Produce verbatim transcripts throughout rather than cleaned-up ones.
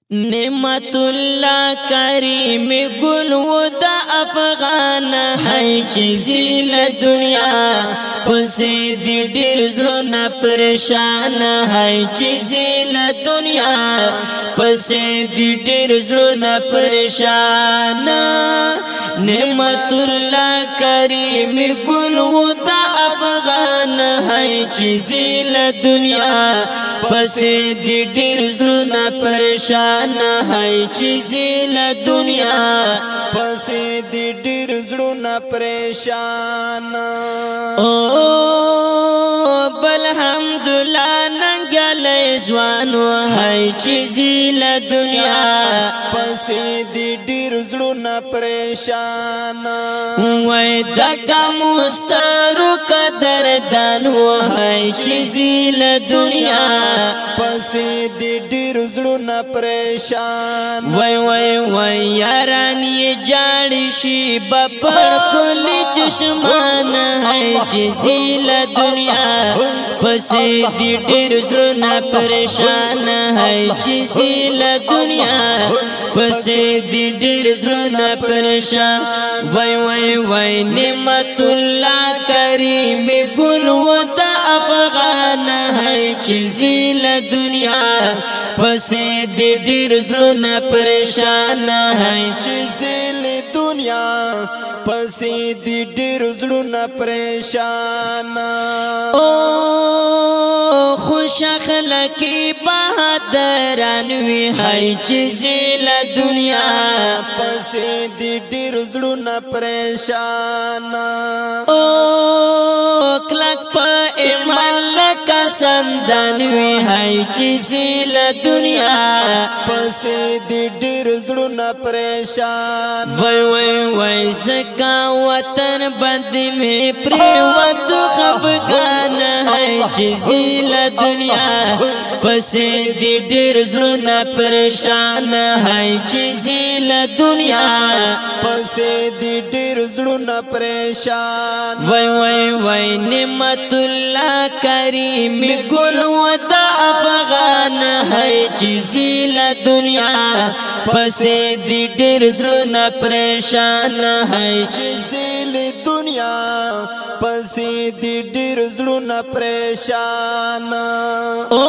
نعمت الله کریم گل و دا افغان ہے چیزی لدنیا پسی دی ڈیر زرنا پریشان ہے چیزی لدنیا پسی دی ڈیر زرنا پریشان نعمت اللہ کریم گل و دا افغان ہے چیزی لدنیا پسی دی ڈیر زرنا پریشان ہے چیزی لدنیا پسی دی ډیر زړونه پریشان او بل حمدالله ننګلی ځوانو ہے چیزی لدنیا پسی دی ډیر زړونه پریشان وای دکا مسترو قدردانو ہے چیزی لدنیا پسی دی ډیر زړونه پریشان وای وای وای یاران یہ جاڑی شی بپر کلی چشمان ہے چیزی لدنیا پسی دی ڈیر زرنا پریشان ہے چیزی لدنیا پسی دی ڈیر زرنا پریشان وای وای وای نعمت اللہ کریم گل و دا افغان ہے چیزی لدنیا پسی دی ڈیر زرنا پریشان ہے چیزی لدنیا پسی دی ډیر زړونه پریشان او خوش اخلاقی بہادران وی ہے چیزی لدنیا پسی دی ډیر زړونه پریشان او کلک پا ایمان لکا سندان وی ہے چیزی لدنیا پسی دی ډیر زړونه پریشان وای وای وای زکا وطن بندی میں پریوت خفگان ہے چیزی لدنیا پسی دی ڈیر زلنا پریشان ہے چیزی لدنیا پسی دی ډیر زړونه پریشان وای وای وای نعمت اللہ کریم گل و دا افغان ہے چیزی لدنیا پسی دی ڈیر زلنا پریشان ہے چیزی لدنیا پسی دی ډیر زړونه پریشان او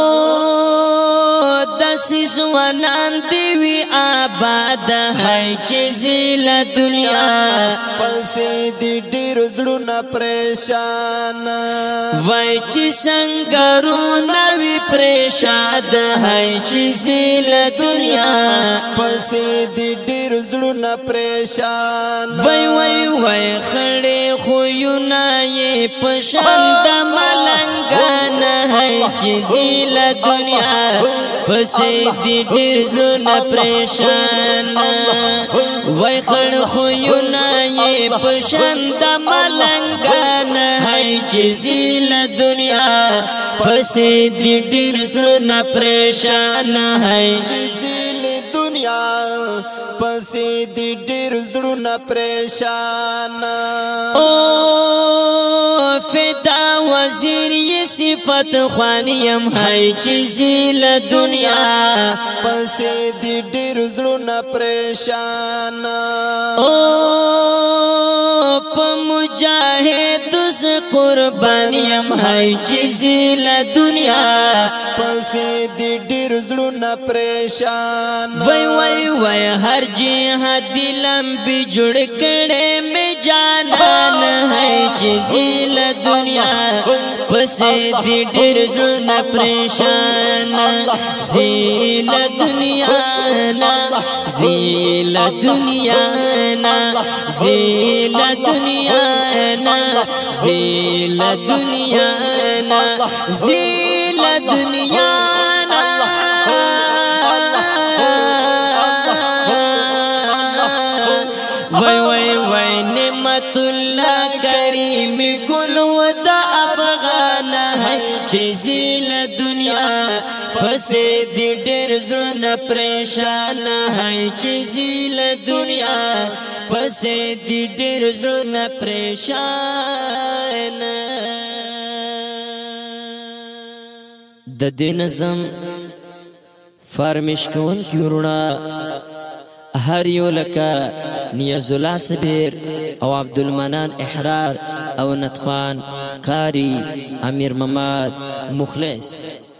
دسی زوانان دیوی آباد ہے چیزی لدنیا پسی دی ډیر زړونه پریشان وای چی سنگرو نوی پریشاد ہے چیزی لدنیا پسی دی ډیر زړونه پریشان وای وای وای خڑے خویونا یہ پشند ملنگان ہے چیزی لدنیا پسی دی ډیر زلونا پریشان وای خڑ خویونا یہ پشند ملنگان ہے چیزی لدنیا پسی دی ډیر زلونا پریشان ہے چیزی لدنیا پسی دی ډیر زړونه پریشان او فدا وزیر یہ صفت خوانیم ہے چیزی لدنیا پسی دی ډیر زړونه پریشان او پا مجاہد سے قربانیم ہے چیزی لدنیا پسی دی ډیر زړونه پریشان وای وای وای ہر جہاد لمبی جڑ کڑے میں جانان ہے چیزی لدنیا پسی دی ډیر زړونه پریشان زی لدنیا نا زی لدنیا نا زی لدنیا نا زی لدنیا نا زی لدنیا وای وای وای نعمت اللہ کریم گل و دا افغان ہے چیزی لدنیا پسی دی ډیر زړونه پریشان ہے چیزی لدنیا پسی دی ډیر زړونه پریشان د دې نظم فرمش کون کی ورنا هر یو لکا نیاز الله صبیر او عبدالمنان احرار او ندخوان کاری امیر مماد مخلص